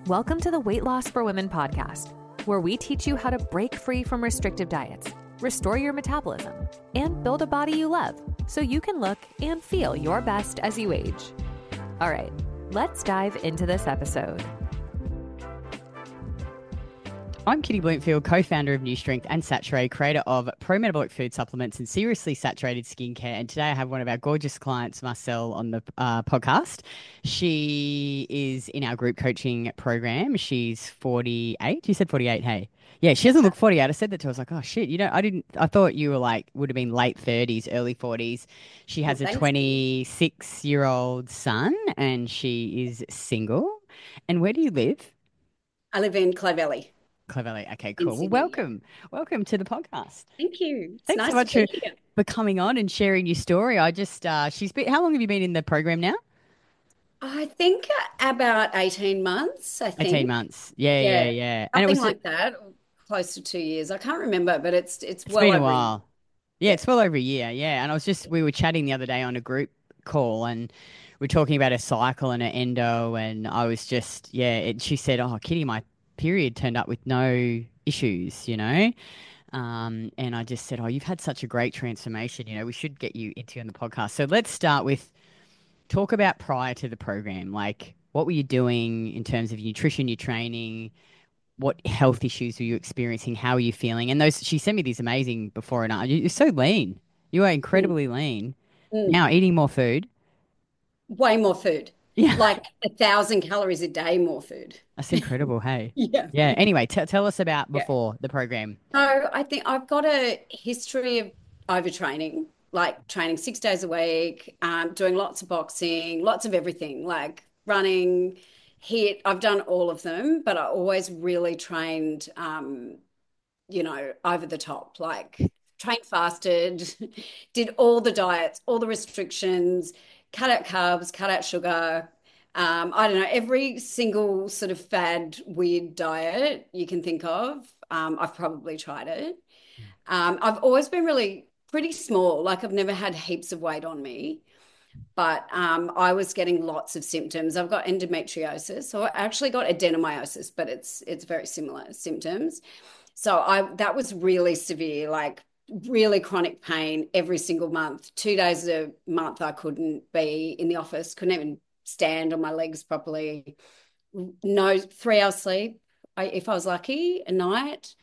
Welcome to the Weight Loss for Women podcast, where we teach you how to break free from restrictive diets, restore your metabolism, and build a body you love so you can look and feel your best as you age. All right, let's dive into this episode. I'm Kitty Bloomfield, co-founder of New Strength and Saturate, creator of pro-metabolic food supplements and seriously saturated skincare. And today I have one of our gorgeous clients, Marcelle, on the podcast. She is in our group coaching program. She's 48. You said 48, hey? Yeah, she doesn't look 48. I said that to her. I was like, oh, shit. I thought you were would have been late 30s, early 40s. She has a 26-year-old son and she is single. And where do you live? I live in Clovelly. Clovelly. Okay, cool. Well, welcome to the podcast. Thank you. Thanks nice so much for coming on and sharing your story. How long have you been in the program now? I think about 18 months, 18 months. Yeah. Something like that, close to 2 years. I can't remember, but it's well been over a while. Yeah, it's well over a year. Yeah. And we were chatting the other day on a group call and we're talking about a cycle and an endo and I was just, she said, oh, Kitty, my period turned up with no issues, and I just said, oh, you've had such a great transformation, we should get you into on the podcast. So let's start with talk about prior to the program, like what were you doing in terms of your nutrition, your training, what health issues were you experiencing, how are you feeling? And she sent me these amazing before and after. You're so lean, you are incredibly lean now, eating more food, way more food. Yeah. Like 1,000 calories a day more food. That's incredible, hey? Yeah. Anyway, tell us about before the program. So I think I've got a history of overtraining, like training 6 days a week, doing lots of boxing, lots of everything, like running, HIIT. I've done all of them, but I always really trained, over the top, like trained fasted, did all the diets, all the restrictions, cut out carbs, cut out sugar. I don't know, every single sort of fad, weird diet you can think of, I've probably tried it. I've always been really pretty small. Like I've never had heaps of weight on me, but I was getting lots of symptoms. I've got endometriosis. So I actually got adenomyosis, but it's very similar symptoms. So that was really severe, like really chronic pain every single month. 2 days a month I couldn't be in the office, couldn't even stand on my legs properly. No 3 hours sleep, if I was lucky, a night.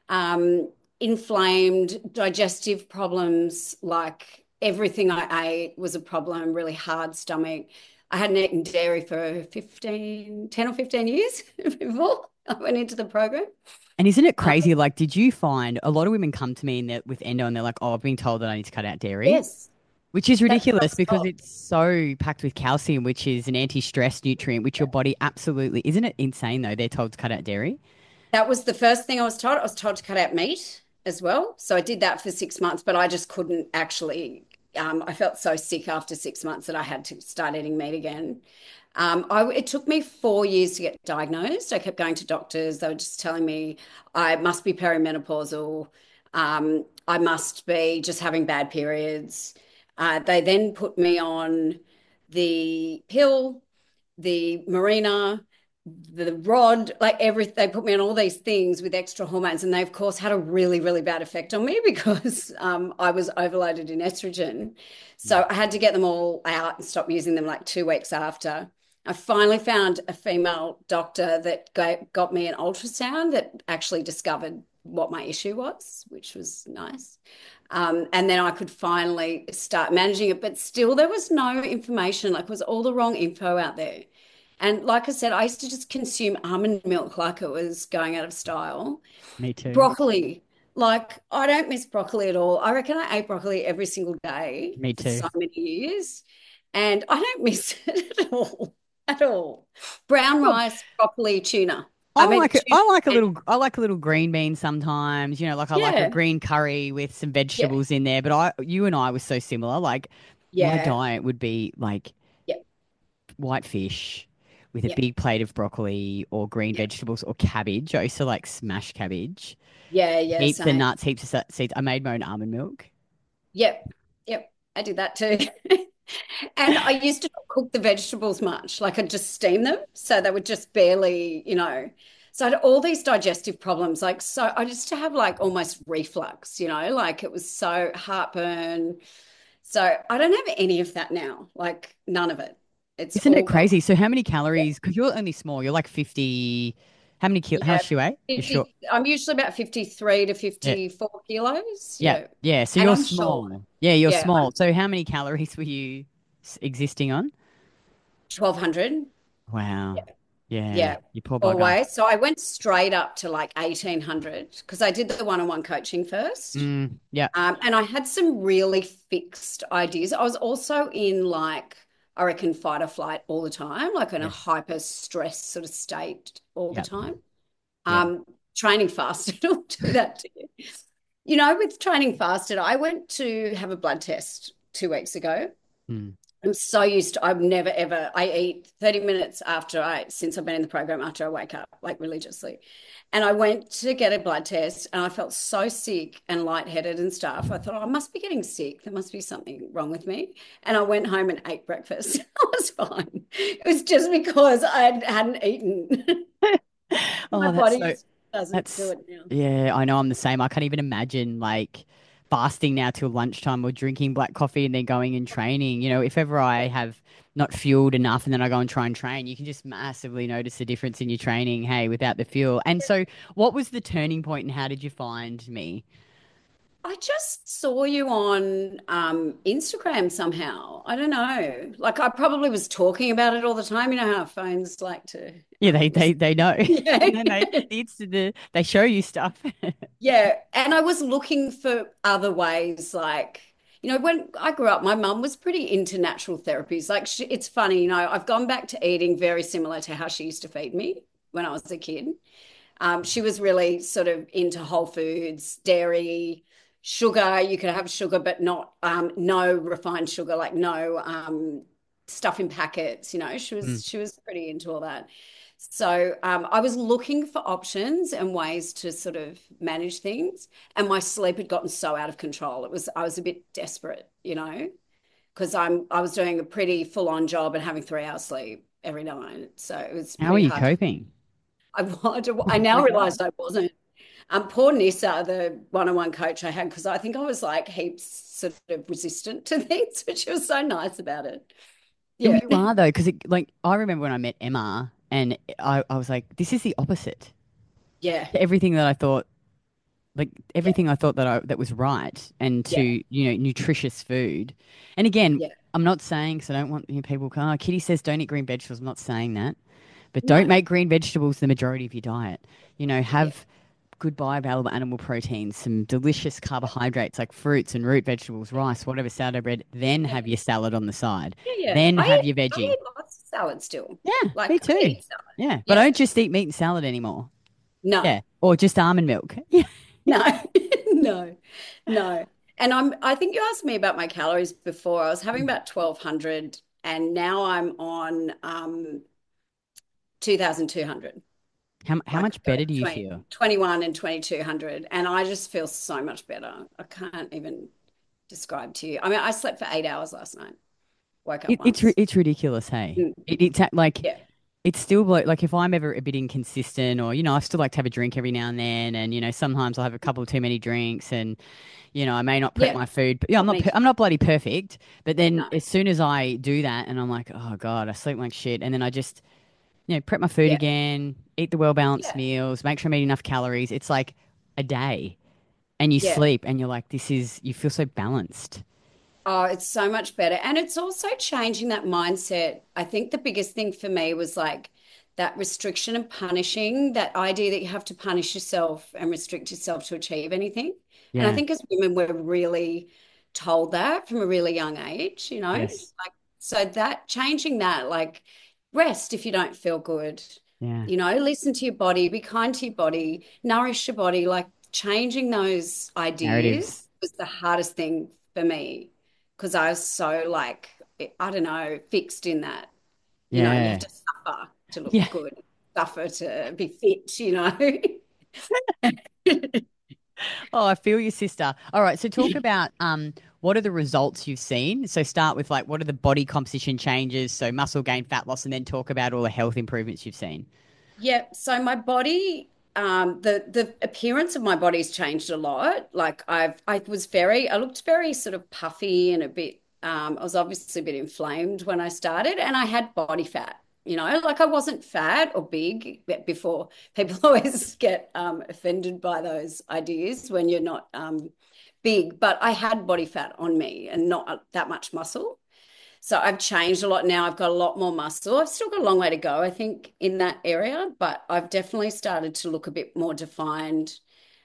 Inflamed, digestive problems, like everything I ate was a problem, really hard stomach. I hadn't eaten dairy for 10 or 15 years before I went into the program. And isn't it crazy? Did you find a lot of women come to me with endo and they're like, oh, I've been told that I need to cut out dairy? Yes. Which is ridiculous because it's so packed with calcium, which is an anti-stress nutrient, which your body absolutely, isn't it insane though? They're told to cut out dairy. That was the first thing I was told. I was told to cut out meat as well. So I did that for 6 months, but I just couldn't actually, I felt so sick after 6 months that I had to start eating meat again. It took me 4 years to get diagnosed. I kept going to doctors. They were just telling me I must be perimenopausal. I must be just having bad periods. They then put me on the pill, the Mirena, the rod, they put me on all these things with extra hormones. And they, of course, had a really, really bad effect on me because I was overloaded in estrogen. So I had to get them all out and stop using them 2 weeks after. I finally found a female doctor that got me an ultrasound that actually discovered what my issue was, which was nice. And then I could finally start managing it. But still, there was no information, it was all the wrong info out there. And like I said, I used to just consume almond milk like it was going out of style. Me too. Broccoli. I don't miss broccoli at all. I reckon I ate broccoli every single day. Me too. For so many years. And I don't miss it at all. At all. Brown rice, broccoli, tuna. I like a little green bean sometimes, like a green curry with some vegetables in there. But you and I were so similar. My diet would be white fish with a big plate of broccoli or green vegetables or cabbage. I used to smash cabbage. Yeah. Heaps of nuts, heaps of seeds. I made my own almond milk. Yep. I did that too. And I used to not cook the vegetables much. Like I'd just steam them. So they would just barely. So I had all these digestive problems. Like, so I used to have like almost reflux, like it was so heartburn. So I don't have any of that now. Like none of it. It's Isn't it all gone. crazy? So how many Yeah. calories? Because you're only small. You're like 50. How many kilo? How Yeah. much do you weigh? You're short. 50, I'm usually about 53 to Yeah. 54 kilos. Yeah. Yeah. Yeah. So And you're I'm short. small. Yeah, you're Yeah. small. I'm So how many calories were you existing on? 1200. Wow. Yeah. Yeah, You poor bugger. always. So I went straight up to like 1800 because I did the one-on-one coaching first. Yeah. And I had some really fixed ideas. I was also in like, I reckon, fight or flight all the time, like in a Yes. hyper stress sort of state all the Yeah. time. Yeah. Training fasted will do that to you. With training fasted, I went to have a blood test 2 weeks ago. Mm. I'm so used to, I've never ever, I eat 30 minutes since I've been in the program after I wake up, like religiously. And I went to get a blood test and I felt so sick and lightheaded and stuff. I thought, oh, I must be getting sick. There must be something wrong with me. And I went home and ate breakfast. I was fine. It was just because I hadn't eaten. My Oh, body just doesn't do that's it now. yeah, I know I'm the same. I can't even imagine like fasting now till lunchtime or drinking black coffee and then going and training. If ever I have not fueled enough and then I go and try and train, you can just massively notice the difference in your training, hey, without the fuel. And so what was the turning point and how did you find me? I just saw you on Instagram somehow. I don't know. Like I probably was talking about it all the time. You know how phones like to Yeah, they listen. they they know. Yeah. And then they show you stuff. Yeah. And I was looking for other ways. Like, when I grew up, my mum was pretty into natural therapies. Like, it's funny, I've gone back to eating very similar to how she used to feed me when I was a kid. She was really sort of into whole foods, dairy, sugar. You could have sugar, but not no refined sugar, like no stuff in packets. She Mm. was she was pretty into all that. So I was looking for options and ways to sort of manage things, and my sleep had gotten so out of control. I was a bit desperate, because I was doing a pretty full on job and having 3 hours sleep every night. So it was How are pretty you hard. coping? I now Like what? realized I wasn't. Poor Nissa, the one-on-one coach I had, because I think I was like heaps sort of resistant to things, but she was so nice about it. Yeah. You are though, because like I remember when I met Emma and I was like, this is the opposite. Yeah. Everything that I thought like Yeah. everything I thought that was right and to, Yeah. nutritious food. And again, Yeah. I'm not saying, because I don't want people, oh, Kitty says don't eat green vegetables. I'm not saying that. But don't No. make green vegetables the majority of your diet. Yeah. Have good bioavailable animal proteins, some delicious carbohydrates like fruits and root vegetables, rice, whatever, sourdough bread. Then Yeah. have your salad on the side. Yeah. Yeah. Then I have eat, your I veggie. eat lots of salad still. Yeah, me Like I too. eat salad. Yeah, but I Yeah. don't just eat meat and salad anymore. No. Yeah, or just almond milk. Yeah. No. No. No. And I think you asked me about my calories before. I was having about 1200 and now I'm on 2200. How Like much better do you 20, feel? 21 and 2200. And I just feel so much better. I can't even describe to you. I mean, I slept for 8 hours last night, woke up once. It's ridiculous, hey. Mm. Like Yeah. it's still like if I'm ever a bit inconsistent or I still like to have a drink every now and then and sometimes I'll have a couple too many drinks and I may not prep Yeah. my food but yeah Me too. I'm not bloody perfect but then No. as soon as I do that and I'm like oh God I sleep like shit and then I just prep my food Yeah. again eat the well balanced Yeah. meals make sure I'm eating enough calories it's like a day and you Yeah. sleep and you're like you feel so balanced. Oh, it's so much better. And it's also changing that mindset. I think the biggest thing for me was like that restriction and punishing, that idea that you have to punish yourself and restrict yourself to achieve anything. And I Yeah. think as women, we're really told that from a really young age. Yes. Like, so that changing that, like rest if you don't feel good, Yeah. listen to your body, be kind to your body, nourish your body, like changing those Narratives. ideas was the hardest thing for me because I was so like, I don't know, fixed in that. You have Yeah. to suffer to Yeah. look good, suffer to be fit. Oh, I feel you, sister. All right, so talk about what are the results you've seen? So start with like, what are the body composition changes? So muscle gain, fat loss, and then talk about all the health improvements you've seen. Yeah, so my body, the appearance of my body's changed a lot. Like I looked very sort of puffy and a bit, I was obviously a bit inflamed when I started, and I had body fat. Like I wasn't fat or big before. People always get offended by those ideas when you're not big, but I had body fat on me and not that much muscle. So I've changed a lot now. I've got a lot more muscle. I've still got a long way to go, I think, in that area, but I've definitely started to look a bit more defined,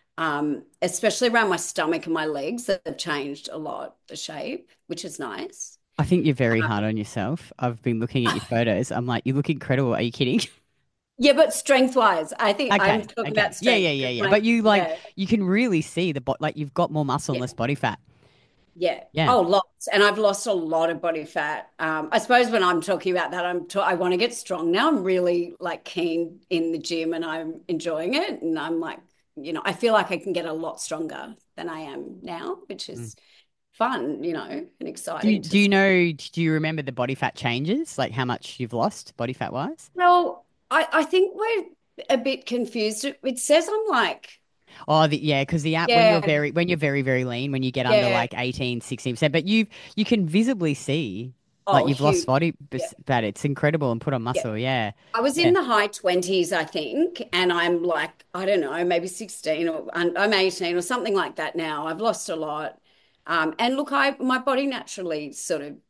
especially around my stomach and my legs that have changed a lot, the shape, which is nice. I think you're very hard on yourself. I've been looking at your photos. I'm like, you look incredible. Are you kidding? Yeah, but strength wise, I think I'm Okay. talking Okay. about Yeah, strength. yeah, yeah, 'Cause yeah. But you like, yeah, you can really see like you've got more muscle and yeah. less body fat. Yeah. Yeah. Oh, lots. And I've lost a lot of body fat. I suppose when I'm talking about that, I want to get strong now. I'm really like keen in the gym and I'm enjoying it. And I'm like, I feel like I can get a lot stronger than I am now, which Mm. is fun, and Do you, exciting to do you see. know, do you remember the body fat changes? Like how much you've lost body fat wise? Well, I think we're a bit confused. It says I'm like, Oh, yeah, because the app yeah, when you're very, very lean, when you get under yeah, like 18, 16%, but you can visibly see like oh, you've lost huge. body Yeah, fat. It's incredible and put on yeah. muscle. Yeah. I was Yeah. in the high 20s, I think, and I'm like, I don't know, maybe 16 or I'm 18 or something like that now. I've lost a lot. And look, my body naturally sort of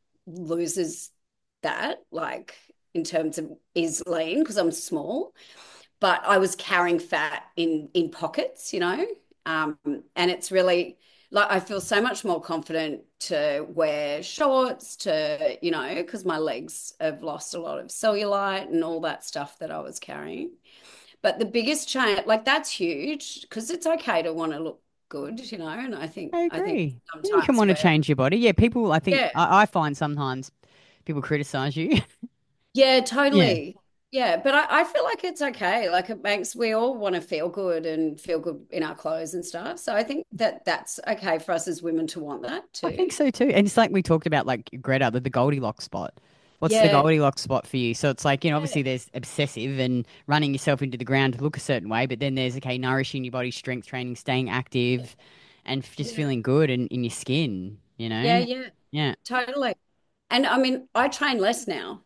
loses that, like in terms of is lean because I'm small, but I was carrying fat in pockets, Um, and it's really like I feel so much more confident to wear shorts because my legs have lost a lot of cellulite and all that stuff that I was carrying. But the biggest change, like that's huge because it's okay to want to look good, and I I think agree. Yeah, you can sometimes want to we're change your body. Yeah, people, I think, yeah, I find sometimes people criticize you. yeah, Yeah. totally. Yeah, but I feel like it's okay. Like we all want to feel good and feel good in our clothes and stuff. So I think that that's okay for us as women to want that I think too. so too. And it's like we talked about, like Greta, the Goldilocks spot. What's the Yeah, Goldilocks spot for you? So it's like, yeah, obviously there's obsessive and running yourself into the ground to look a certain way, but then there's, okay, nourishing your body, strength training, staying active, and just yeah, feeling good and in your skin, yeah, yeah, Yeah. totally. And I mean, I train less now.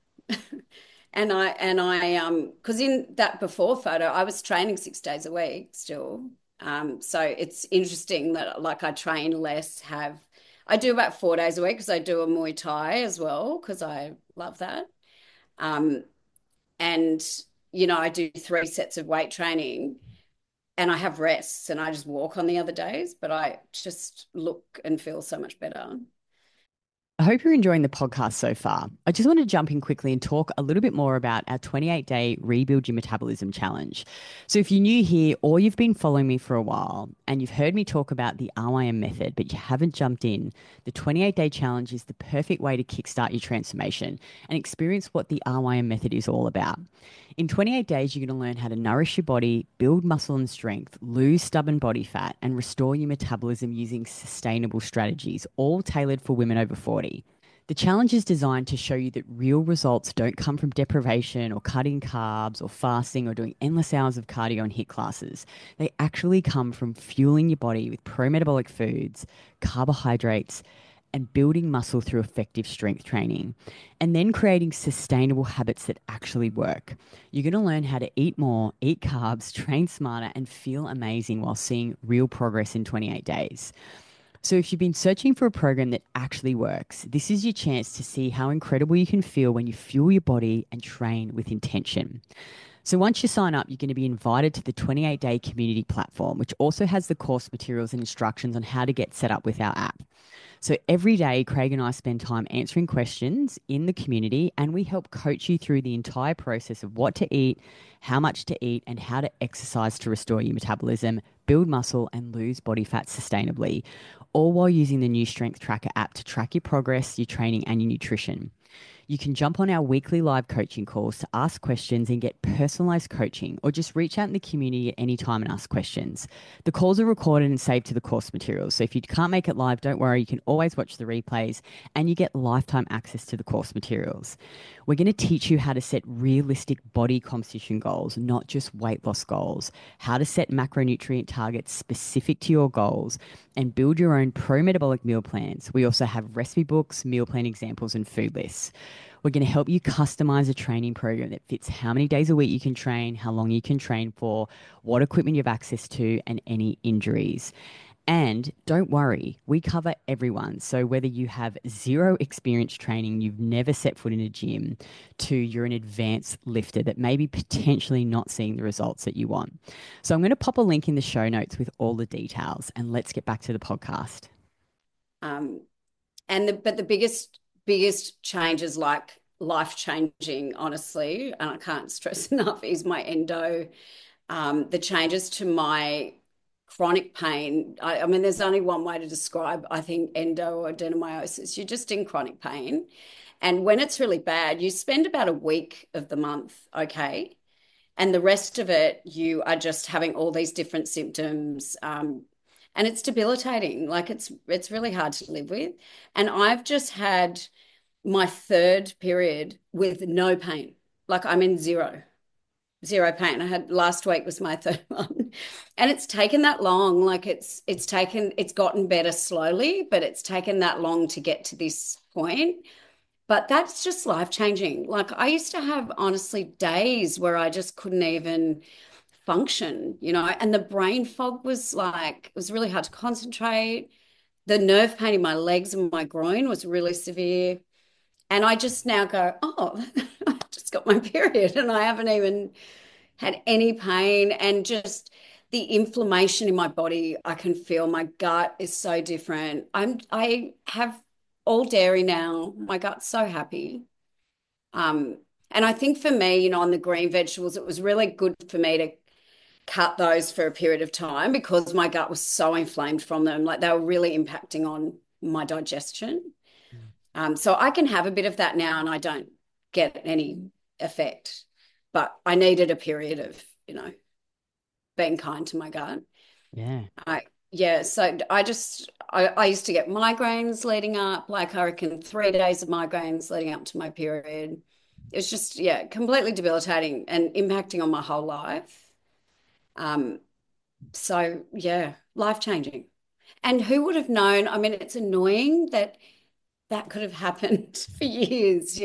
And I because in that before photo, I was training 6 days a week still. So it's interesting that like I train less, I do about 4 days a week because I do a Muay Thai as well because I love that. Um, and I do 3 sets of weight training and I have rests and I just walk on the other days, but I just look and feel so much better. I hope you're enjoying the podcast so far. I just want to jump in quickly and talk a little bit more about our 28-day Rebuild Your Metabolism Challenge. So, if you're new here or you've been following me for a while and you've heard me talk about the RYM method, but you haven't jumped in, the 28-day challenge is the perfect way to kickstart your transformation and experience what the RYM method is all about. In 28 days, you're going to learn how to nourish your body, build muscle and strength, lose stubborn body fat, and restore your metabolism using sustainable strategies, all tailored for women over 40. The challenge is designed to show you that real results don't come from deprivation or cutting carbs or fasting or doing endless hours of cardio and HIIT classes. They actually come from fueling your body with pro-metabolic foods, carbohydrates, and building muscle through effective strength training, and then creating sustainable habits that actually work. You're going to learn how to eat more, eat carbs, train smarter, and feel amazing while seeing real progress in 28 days. So, if you've been searching for a program that actually works, this is your chance to see how incredible you can feel when you fuel your body and train with intention. So, once you sign up, you're going to be invited to the 28-day community platform, which also has the course materials and instructions on how to get set up with our app. So every day, Craig and I spend time answering questions in the community, and we help coach you through the entire process of what to eat, how much to eat, and how to exercise to restore your metabolism, build muscle, and lose body fat sustainably, all while using the new Strength Tracker app to track your progress, your training, and your nutrition. You can jump on our weekly live coaching calls to ask questions and get personalized coaching, or just reach out in the community at any time and ask questions. The calls are recorded and saved to the course materials. So if you can't make it live, don't worry, you can always watch the replays and you get lifetime access to the course materials. We're going to teach you how to set realistic body composition goals, not just weight loss goals, how to set macronutrient targets specific to your goals, and build your own pro metabolic meal plans. We also have recipe books, meal plan examples, and food lists. We're going to help you customize a training program that fits how many days a week you can train, how long you can train for, what equipment you have access to, and any injuries. And don't worry, we cover everyone. So whether you have zero experience training, you've never set foot in a gym, to you're an advanced lifter that may be potentially not seeing the results that you want. So I'm going to pop a link in the show notes with all the details, and let's get back to the podcast. But the biggest changes, like life changing, honestly, and I can't stress enough, is my endo. The changes to my chronic pain. I mean, there's only one way to describe, I think, endo or adenomyosis. You're just in chronic pain. And when it's really bad, you spend about a week of the month okay. And the rest of it, you are just having all these different symptoms. And it's debilitating. Like it's really hard to live with. And I've just had my third period with no pain. Like I'm in zero pain. I had last week was my third one. And it's taken that long. Like it's gotten better slowly, but it's taken that long to get to this point. But that's just life changing. Like I used to have honestly days where I just couldn't even function, and the brain fog was like, it was really hard to concentrate. The nerve pain in my legs and my groin was really severe. And I just now go, oh, I just got my period and I haven't even had any pain. And just the inflammation in my body, I can feel my gut is so different. I have all dairy now. My gut's so happy. And I think for me, on the green vegetables, it was really good for me to cut those for a period of time because my gut was so inflamed from them. Like they were really impacting on my digestion. So I can have a bit of that now and I don't get any effect. But I needed a period of, being kind to my gut. Yeah. So I used to get migraines leading up, like I reckon 3 days of migraines leading up to my period. It's just, completely debilitating and impacting on my whole life. So yeah, life changing. And who would have known? I mean, it's annoying that could have happened for years,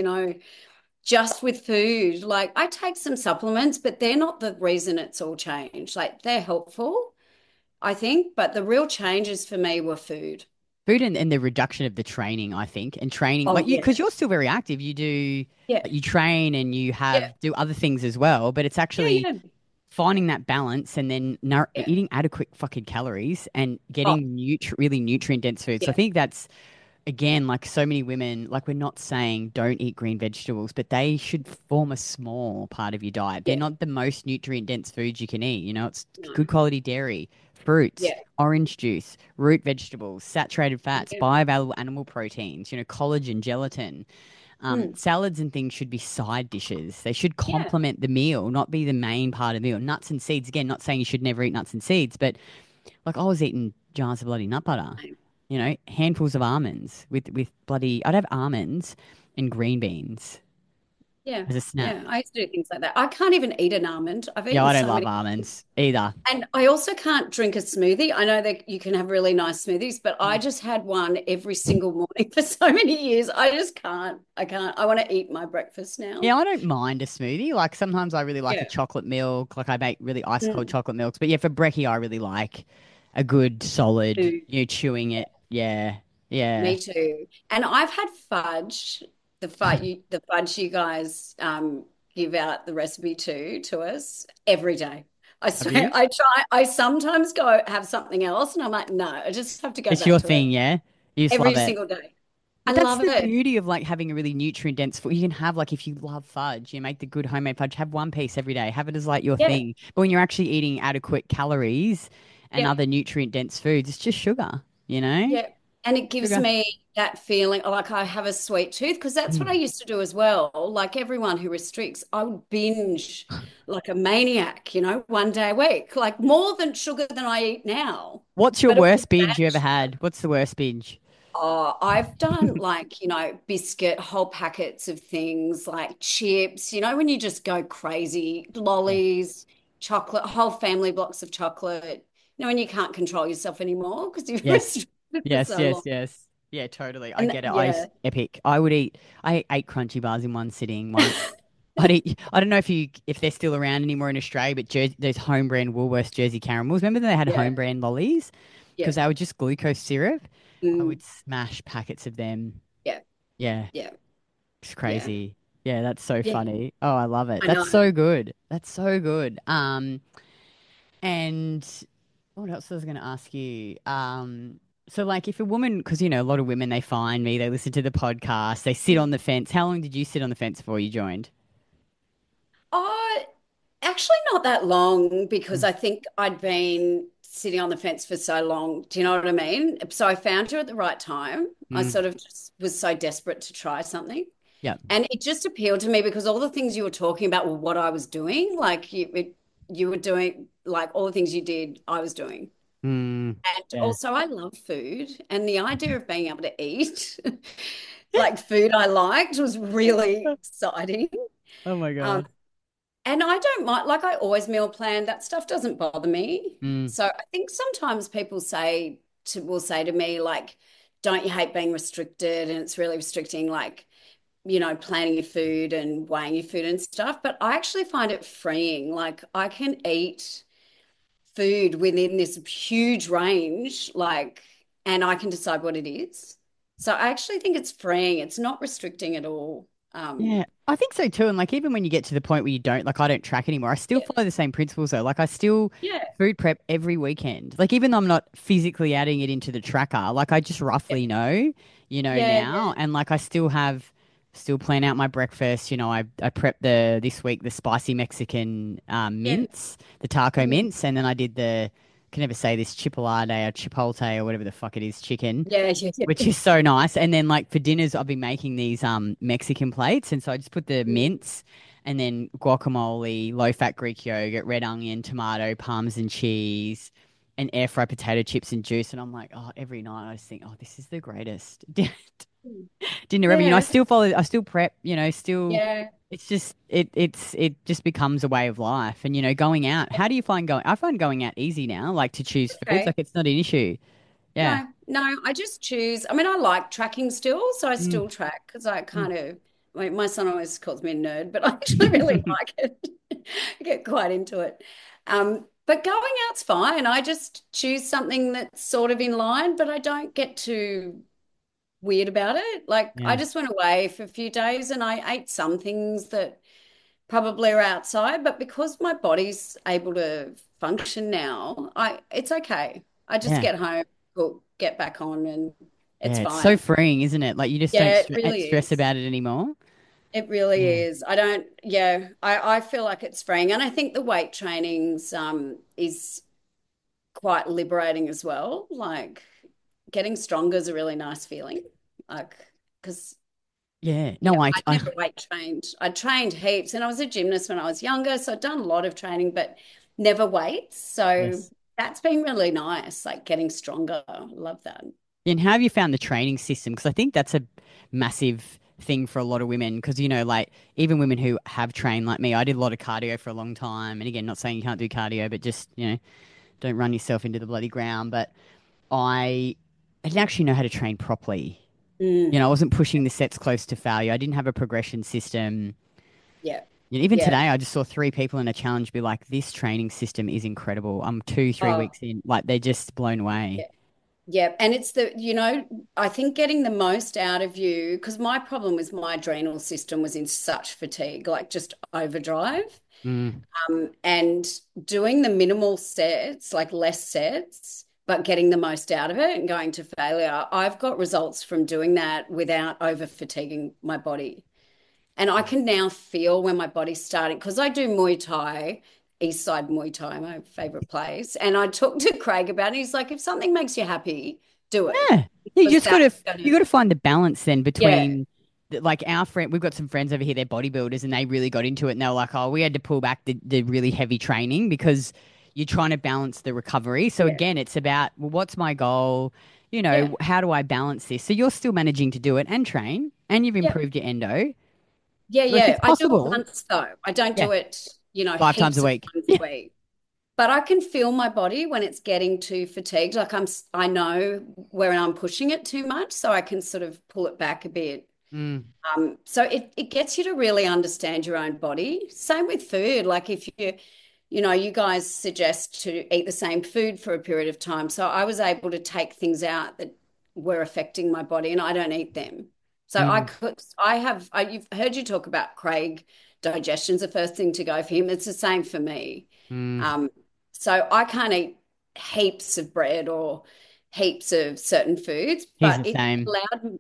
just with food. Like I take some supplements, but they're not the reason it's all changed. Like they're helpful, I think, but the real changes for me were food. Food and the reduction of the training, I think, and training, Oh, like you, yeah. because you're still very active. You do, Yeah. you train and you do other things as well, but it's actually Yeah. finding that balance and then Yeah. eating adequate fucking calories and Oh, getting really nutrient dense foods. So I yeah. think that's, again, like so many women, like we're not saying don't eat green vegetables, but they should form a small part of your diet. They're Yeah. not the most nutrient dense foods you can eat. It's No. good quality dairy, fruits, Yeah. orange juice, root vegetables, saturated fats, Yeah. bioavailable animal proteins, collagen, gelatin. Mm. Salads and things should be side dishes. They should Yeah. complement the meal, not be the main part of the meal. Nuts and seeds, again, not saying you should never eat nuts and seeds, but like I was eating jars of bloody nut butter, handfuls of almonds with bloody, I'd have almonds and green beans Yeah. as a snack. Yeah. I used to do things like that. I can't even eat an almond. I've Yeah, eaten I don't so love many. almonds either. And I also can't drink a smoothie. I know that you can have really nice smoothies, but I just had one every single morning for so many years. I just can't. I can't. I want to eat my breakfast now. Yeah, I don't mind a smoothie. Like sometimes I really like a Yeah. chocolate milk. Like I make really ice cold Mm. chocolate milks. But yeah, for brekkie, I really like a good solid, Food. chewing it. Yeah, yeah. Me too. And I've had fudge, the fudge you guys give out the recipe to us every day. I Have swear, you? I sometimes go have something else and I'm like, no, I just have to go It's back your to it thing, yeah? You just every love it. single day. I But that's love the it. beauty of like having a really nutrient dense food. You can have like if you love fudge, you make the good homemade fudge, have one piece every day. Have it as like your Yeah. thing. But when you're actually eating adequate calories and Yeah. other nutrient dense foods, it's just sugar, you know? Yeah. And it gives Sugar. me that feeling like I have a sweet tooth because that's what I Mm. used to do as well. Like everyone who restricts, I would binge like a maniac, 1 day a week, like more than sugar than I eat now. What's your But it was worst binge bad you ever sugar. had? What's the worst binge? Oh, I've done like, biscuit, whole packets of things like chips, when you just go crazy, Yeah. lollies, chocolate, whole family blocks of chocolate, when you can't control yourself anymore because you've Yes. restricted for Yes, so yes, long. yes. Yeah, totally. I And get it. yeah. Epic. I ate 8 crunchy bars in one sitting once. I don't know if they're still around anymore in Australia, but those home brand Woolworths Jersey caramels. Remember they had Yeah. home brand lollies Yeah. because they were just glucose syrup. I Mm, would smash packets of them. yeah. Yeah, Yeah. it's Yeah. crazy. Yeah, that's so Yeah. funny. Oh, I love it. I That's know. so good. That's so good. And what else was I going to ask you? So like if a woman, because a lot of women they find me, they listen to the podcast, they sit on the fence. How long did you sit on the fence before you joined? Oh, actually not that long because Mm, I think I'd been sitting on the fence for so long. Do you know what I mean? So I found you at the right time. I mm, sort of just was so desperate to try something. yeah. And it just appealed to me because all the things you were talking about were what I was doing. Like you were doing, like all the things you did, I was doing. Mm, And yeah. also, I love food. And the idea of being able to eat like food I liked was really exciting. Oh my Um, God. and I don't mind, like, I always meal plan. That stuff doesn't bother me. Mm, So I think sometimes people will say to me, like, don't you hate being restricted? And it's really restricting, like, planning your food and weighing your food and stuff. But I actually find it freeing. Like, I can eat food within this huge range, like, and I can decide what it is. So I actually think it's freeing. It's not restricting at all. yeah, I think so too. And like even when you get to the point where you don't, like I don't track anymore, I still Yeah, follow the same principles though. Like I still yeah, food prep every weekend. Like even though I'm not physically adding it into the tracker, like I just yeah, roughly know, yeah, now. And like I still plan out my breakfast. I prepped this week the spicy Mexican yeah, mince, the taco yeah, mince, and then I did the can never say this chipolade or chipotle or whatever the fuck it is, chicken yeah, yeah, which yeah. is so nice. And then like for dinners, I've been making these Mexican plates, and so I just put the mince and then guacamole, low fat Greek yogurt, red onion, tomato, parmesan cheese, and air fried potato chips and juice. And I'm like, oh, every night I just think, oh, this is the greatest dinner ever. I Yeah, still follow, I still prep, still. yeah. It's just it just becomes a way of life, and going out. How do you find going? I find going out easy now, like to choose foods, like Okay. it's not an issue. Yeah. No, no, I just choose. I mean, I like tracking still, so I Mm. still track because I kind of, my son always calls me a nerd, but I actually really like it. I get quite into it. But going out's fine. I just choose something that's sort of in line, but I don't get too weird about it. Like, I Yeah. just went away for a few days and I ate some things that probably are outside, but because my body's able to function now, it's okay. I just Yeah. get home, cook, get back on, and it's Yeah, it's so fine. freeing, isn't it? Like you just don't Yeah, it really stress is. about it anymore. It really Yeah. is. I don't, yeah, I feel like it's freeing. And I think the weight trainings is quite liberating as well. Like getting stronger is a really nice feeling. Like, because Yeah. yeah, No, I'd never weight trained. I trained heaps and I was a gymnast when I was younger. So I'd done a lot of training, but never weights. So yes. that's been really nice, like getting stronger. I love that. And how have you found the training system? Because I think that's a massive thing for a lot of women. Because, like even women who have trained like me, I did a lot of cardio for a long time. And again, not saying you can't do cardio, but just, don't run yourself into the bloody ground. But I didn't actually know how to train properly. Mm, I wasn't pushing the sets close to failure. I didn't have a progression system. yeah. Even Yeah. today, I just saw 3 people in a challenge be like, "This training system is incredible." I'm 3 weeks Oh, in, like they're just blown away. yeah. Yeah. And it's I think getting the most out of you, because my problem was my adrenal system was in such fatigue, like just overdrive. Mm, And doing the minimal sets, like less sets, but getting the most out of it and going to failure. I've got results from doing that without over fatiguing my body. And I can now feel when my body's starting, because I do Muay Thai, East Side Muay Thai, my favorite place. And I talked to Craig about it. He's like, if something makes you happy, do it Yeah. Yeah, you because just gotta that's gonna, you gotta find the balance then yeah, between like our friend we've got some friends over here, they're bodybuilders and they really got into it and they were like, oh, we had to pull back the really heavy training because you're trying to balance the recovery. So yeah, again, it's about, well, what's my goal? You yeah, know, how do I balance this? So you're still managing to do it and train and you've yeah, improved your endo. yeah, So if yeah. it's I do it possible, once though. I don't yeah, do it, 5 times a heaps of week. times a week. But I can feel my body when it's getting too fatigued. Like I know where I'm pushing it too much, so I can sort of pull it back a bit. Mm, So it gets you to really understand your own body. Same with food. Like if you guys suggest to eat the same food for a period of time. So I was able to take things out that were affecting my body and I don't eat them. So I mm, could, I have, you've heard you talk about Craig digestion's the first thing to go for him. It's the same for me. mm. Um, so I can't eat heaps of bread or heaps of certain foods, He's but the same.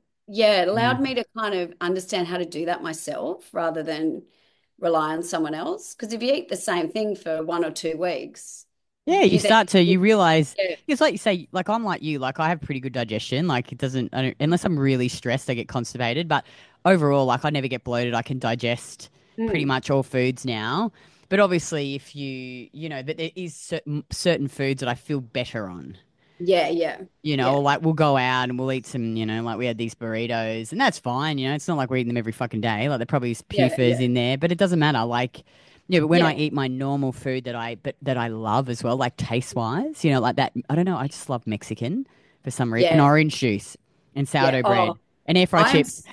it allowed Mm. me to kind of understand how to do that myself rather than rely on someone else. Because if you eat the same thing for 1 or 2 weeks, Yeah, you you then, start to you realize yeah, because like you say, like I'm like you, like I have pretty good digestion. Like it doesn't I don't, unless I'm really stressed, I get constipated. But overall, like I never get bloated. I can digest pretty mm, much all foods now. But obviously, if you know, but there is certain foods that I feel better on. yeah, yeah, You know, yeah, or like we'll go out and we'll eat some, like we had these burritos, and that's fine. It's not like we're eating them every fucking day. Like there probably is yeah, PUFAs yeah, in there, but it doesn't matter. Like, yeah, but when I yeah, eat my normal food that I love as well, like taste wise, like that. I don't know. I just love Mexican for some reason, and yeah, orange juice, and yeah. sourdough bread, Oh, and air fried I'm chips.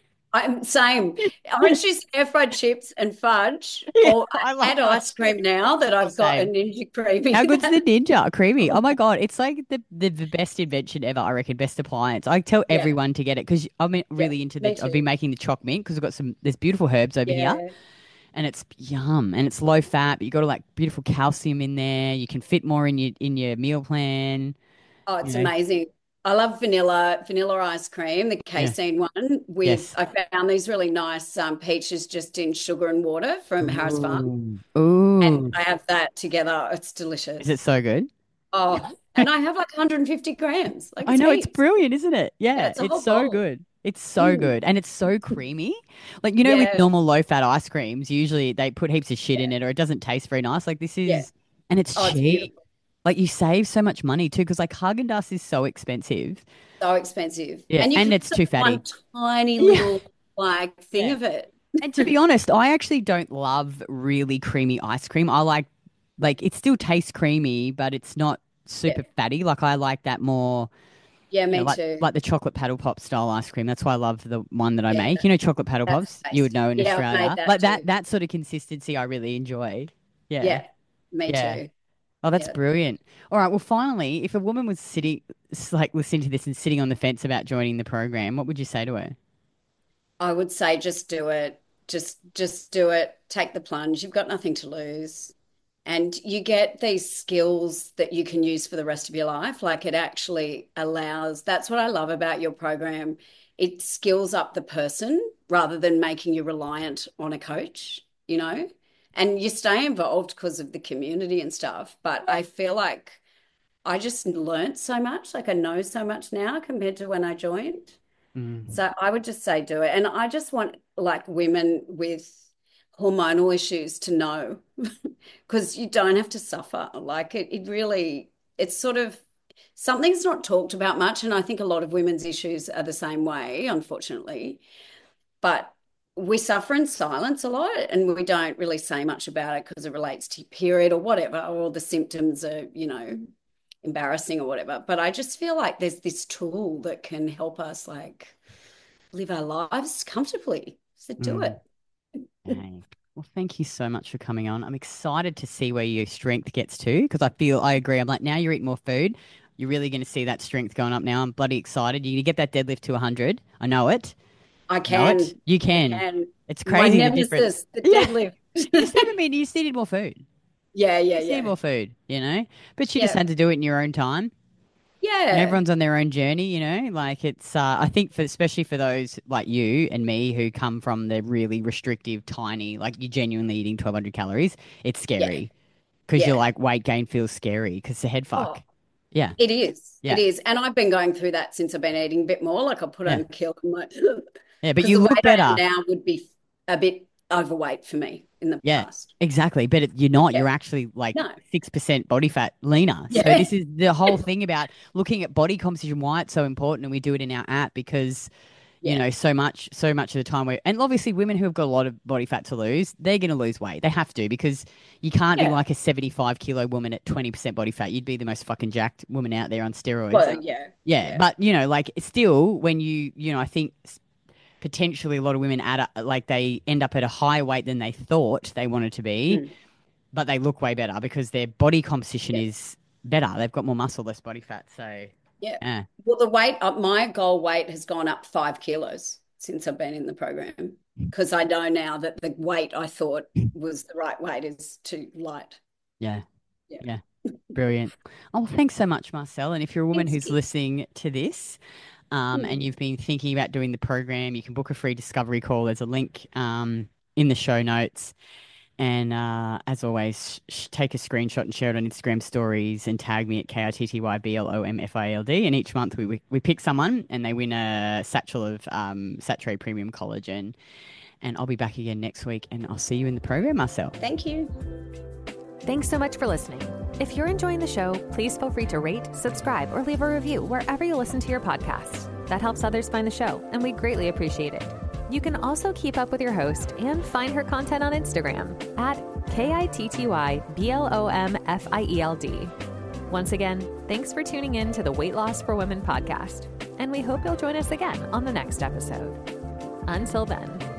I'm same. Orange juice, air fried chips, and fudge, Yeah, or I love and ice cream now that I've got a same. Ninja Creamy. How good's the Ninja Creamy? Oh my God, it's like the best invention ever, I reckon, best appliance. I tell Yeah, everyone to get it because I'm yeah, really into me I've been too. making the choc mint because I've got there's beautiful herbs over here Yeah. and it's yum and it's low fat, but you got like beautiful calcium in there. You can fit more in your meal plan, Oh, you it's know. amazing. I love vanilla ice cream, the Yeah. casein one with Yes. I found these really nice peaches just in sugar and water from Harris Farm. Ooh. And Ooh. I have that together. It's Is it delicious. so good? Oh, and I have like 150 grams. Like I it's know it's heaps. brilliant, isn't it? Yeah, Yeah, it's a it's whole so bowl. good. It's so Mm. good. And it's so creamy. Like, with Yeah, normal low fat ice creams, usually they put heaps of shit yeah, in it or it doesn't taste very nice. Like this yeah. is, and it's Oh, it's cheap. beautiful. Like you save so much money too, because like Haagen-Dazs is so expensive. So expensive. Yeah, And you and can it's have too one fatty. tiny Yeah. little like thing Yeah. of it. And to be honest, I actually don't love really creamy ice cream. I like it still tastes creamy, but it's not Yeah. super fatty. Like I like that more. Yeah, me Like too. like the chocolate paddle pop style ice cream. That's why I love the one that I Yeah, make. Chocolate paddle that's pops. You would tasty. know in Yeah, I've made Australia. that Like that too. that sort of consistency I really enjoy. Yeah. Yeah, me Yeah. too. Oh, that's Yeah. brilliant. All right. Well, finally, if a woman was like listening to this and sitting on the fence about joining the program, what would you say to her? I would say just do it. Just do it. Take the plunge. You've got nothing to lose. And you get these skills that you can use for the rest of your life. Like it actually allows, that's what I love about your program. It skills up the person rather than making you reliant on a coach, you know? And you stay involved because of the community and stuff. But I feel like I just learnt so much. Like I know so much now compared to when I joined. Mm. So I would just say do it. And I just want like women with hormonal issues to know because you don't have to suffer. Like it really, it's sort of something's not talked about much. And I think a lot of women's issues are the same way, unfortunately. But we suffer in silence a lot and we don't really say much about it because it relates to your period or whatever, or the symptoms are, embarrassing or whatever. But I just feel like there's this tool that can help us like live our lives comfortably. So do Mm. it. Dang. Well, thank you so much for coming on. I'm excited to see where your strength gets to because I agree. I'm like, now you're eating more food. You're really going to see that strength going up now. I'm bloody excited. You're going to get that deadlift to 100. I know it. I Know it. can. You I can. can. It's My crazy the difference. nemesis, the Yeah. deadlift. You just haven't been, you just needed more food. Yeah, You yeah, just need yeah. more food. But you just Yeah. had to do it in your own time. And Yeah. everyone's on their own journey. Like it's, I think especially for those like you and me who come from the really restrictive, tiny, like you're genuinely eating 1,200 calories, it's Yeah. scary because you're Yeah. like weight gain feels scary because it's a head Oh, fuck. Yeah. It is. Yeah. It is. And I've been going through that since I've been eating a bit more. Like I'll put on a kilo and like, Yeah, but because you the look weight I better. am now would be a bit overweight for me in the past. Exactly. But you're not. Yeah. You're actually like No. 6% body fat leaner. So Yeah. this is the whole thing about looking at body composition, why it's so important. And we do it in our app because, you know, so much of the time and obviously women who have got a lot of body fat to lose, they're going to lose weight. They have to, because you can't be like a 75-kilo woman at 20% body fat. You'd be the most fucking jacked woman out there on steroids. Well, yeah. But, you know, like still when you know, I think potentially a lot of women they end up at a higher weight than they thought they wanted to be, but they look way better because their body composition is better. They've got more muscle, less body fat. So yeah. Well, the weight up, my goal weight has gone up 5 kilos since I've been in the program, because I know now that the weight I thought was the right weight is too light. Yeah. Brilliant. Oh, thanks so much, Marcelle. And if you're a woman who's listening to this, and you've been thinking about doing the program, you can book a free discovery call. There's a link in the show notes. And as always, take a screenshot and share it on Instagram stories and tag me at KITTYBLOMFILD. And each month we pick someone and they win a satchel of Saturé Premium Collagen. And I'll be back again next week, and I'll see you in the program, Marcelle. Thank you. Thanks so much for listening. If you're enjoying the show, please feel free to rate, subscribe, or leave a review wherever you listen to your podcast. That helps others find the show, and we greatly appreciate it. You can also keep up with your host and find her content on Instagram at KITTYBLOMFIELD. Once again, thanks for tuning in to the Weight Loss for Women podcast, and we hope you'll join us again on the next episode. Until then.